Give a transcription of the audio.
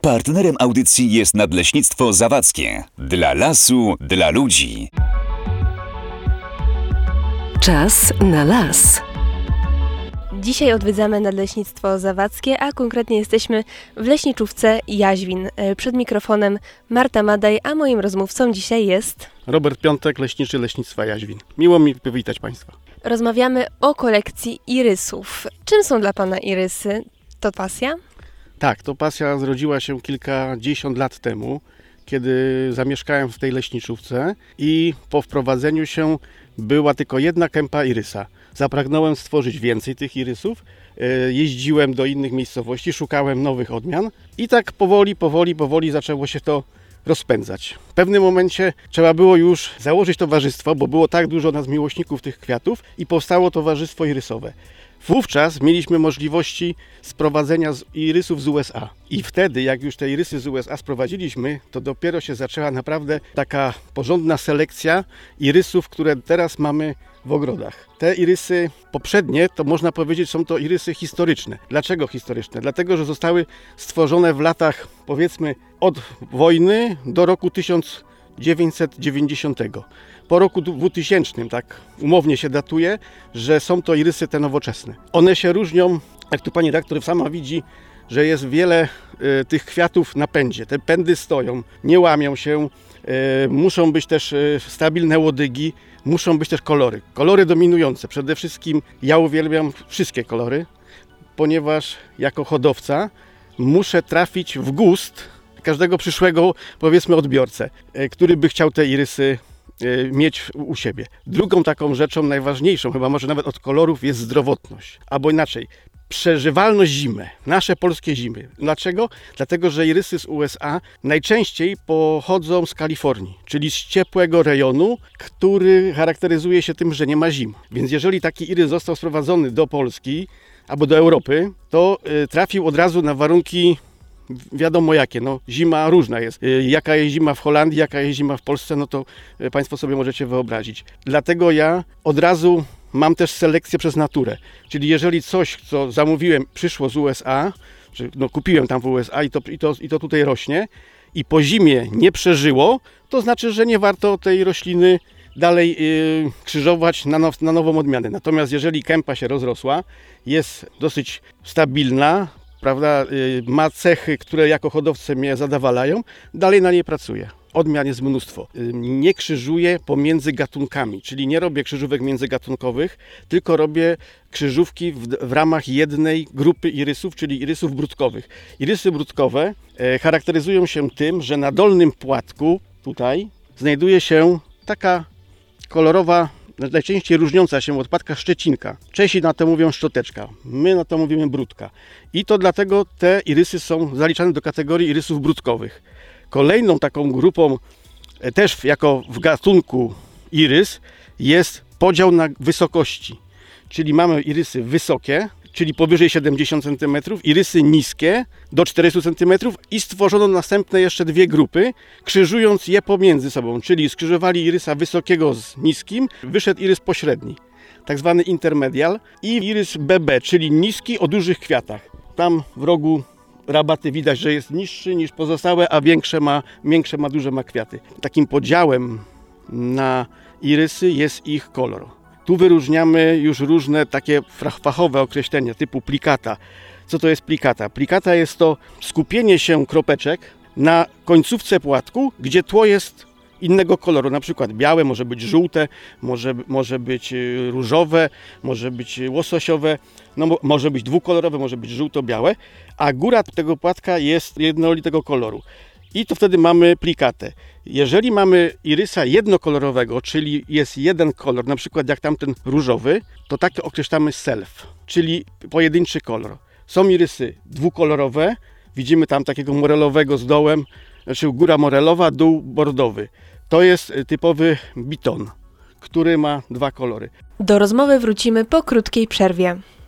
Partnerem audycji jest Nadleśnictwo Zawadzkie. Dla lasu, dla ludzi. Czas na las. Dzisiaj odwiedzamy Nadleśnictwo Zawadzkie, a konkretnie jesteśmy w leśniczówce Jaźwin. Przed mikrofonem Marta Madej, a moim rozmówcą dzisiaj jest Robert Piątek, leśniczy Leśnictwa Jaźwin. Miło mi powitać Państwa. Rozmawiamy o kolekcji irysów. Czym są dla Pana irysy? To pasja? Tak, to pasja zrodziła się kilkadziesiąt lat temu, kiedy zamieszkałem w tej leśniczówce i po wprowadzeniu się była tylko jedna kępa irysa. Zapragnąłem stworzyć więcej tych irysów, jeździłem do innych miejscowości, szukałem nowych odmian i tak powoli zaczęło się to rozpędzać. W pewnym momencie trzeba było już założyć towarzystwo, bo było tak dużo nas miłośników tych kwiatów i powstało towarzystwo irysowe. Wówczas mieliśmy możliwości sprowadzenia irysów z USA. I wtedy, jak już te irysy z USA sprowadziliśmy, to dopiero się zaczęła naprawdę taka porządna selekcja irysów, które teraz mamy w ogrodach. Te irysy poprzednie, to można powiedzieć, są to irysy historyczne. Dlaczego historyczne? Dlatego, że zostały stworzone w latach, powiedzmy, od wojny do roku 1990. Po roku 2000, tak umownie się datuje, że są to irysy te nowoczesne. One się różnią, jak tu pani redaktor sama widzi, że jest wiele tych kwiatów na pędzie. Te pędy stoją, nie łamią się, muszą być też stabilne łodygi, muszą być też kolory. Kolory dominujące. Przede wszystkim ja uwielbiam wszystkie kolory, ponieważ jako hodowca muszę trafić w gust każdego przyszłego, powiedzmy, odbiorcę, który by chciał te irysy mieć u siebie. Drugą taką rzeczą, najważniejszą, chyba może nawet od kolorów, jest zdrowotność. Albo inaczej, przeżywalność zimy, nasze polskie zimy. Dlaczego? Dlatego, że irysy z USA najczęściej pochodzą z Kalifornii, czyli z ciepłego rejonu, który charakteryzuje się tym, że nie ma zim. Więc jeżeli taki irys został sprowadzony do Polski albo do Europy, to trafił od razu na warunki wiadomo jakie, no zima różna jest. Jaka jest zima w Holandii, jaka jest zima w Polsce, no to Państwo sobie możecie wyobrazić. Dlatego ja od razu mam też selekcję przez naturę. Czyli jeżeli coś, co zamówiłem, przyszło z USA, czy no kupiłem tam w USA i to tutaj rośnie i po zimie nie przeżyło, to znaczy, że nie warto tej rośliny dalej krzyżować na nową odmianę. Natomiast jeżeli kępa się rozrosła, jest dosyć stabilna, prawda, ma cechy, które jako hodowcy mnie zadowalają, dalej na niej pracuję. Odmian jest mnóstwo. Nie krzyżuję pomiędzy gatunkami, czyli nie robię krzyżówek międzygatunkowych, tylko robię krzyżówki w ramach jednej grupy irysów, czyli irysów brudkowych. Irysy brudkowe charakteryzują się tym, że na dolnym płatku tutaj znajduje się taka kolorowa, najczęściej różniąca się od płatka szczecinka. Czesi na to mówią szczoteczka, my na to mówimy brudka. I to dlatego te irysy są zaliczane do kategorii irysów brudkowych. Kolejną taką grupą, też jako w gatunku irys, jest podział na wysokości. Czyli mamy irysy wysokie, czyli powyżej 70 cm, irysy niskie do 400 cm i stworzono następne jeszcze dwie grupy, krzyżując je pomiędzy sobą, czyli skrzyżowali irysa wysokiego z niskim, wyszedł irys pośredni, tak zwany intermedial, i irys BB, czyli niski o dużych kwiatach. Tam w rogu rabaty widać, że jest niższy niż pozostałe, a duże ma kwiaty. Takim podziałem na irysy jest ich kolor. Tu wyróżniamy już różne takie fachowe określenia typu plikata. Co to jest plikata? Plikata jest to skupienie się kropeczek na końcówce płatku, gdzie tło jest innego koloru, na przykład białe, może być żółte, może być różowe, może być łososiowe, no, może być dwukolorowe, może być żółto-białe, a góra tego płatka jest jednolitego koloru. I to wtedy mamy plikatę. Jeżeli mamy irysa jednokolorowego, czyli jest jeden kolor, na przykład jak tamten różowy, to tak określamy self, czyli pojedynczy kolor. Są irysy dwukolorowe, widzimy tam takiego morelowego z dołem, znaczy góra morelowa, dół bordowy. To jest typowy biton, który ma dwa kolory. Do rozmowy wrócimy po krótkiej przerwie.